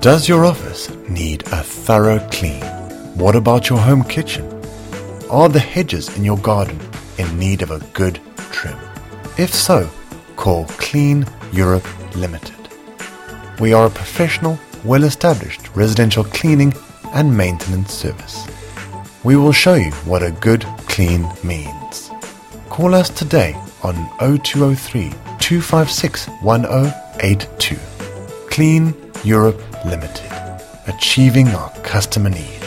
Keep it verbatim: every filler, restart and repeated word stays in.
Does your office need a thorough clean? What about your home kitchen? Are the hedges in your garden in need of a good trim? If so, call Clean Europe Limited. We are a professional, well-established residential cleaning and maintenance service. We will show you what a good clean means. Call us today on oh two oh three, two five six, one oh eight two. Clean Europe Limited, achieving our customer needs.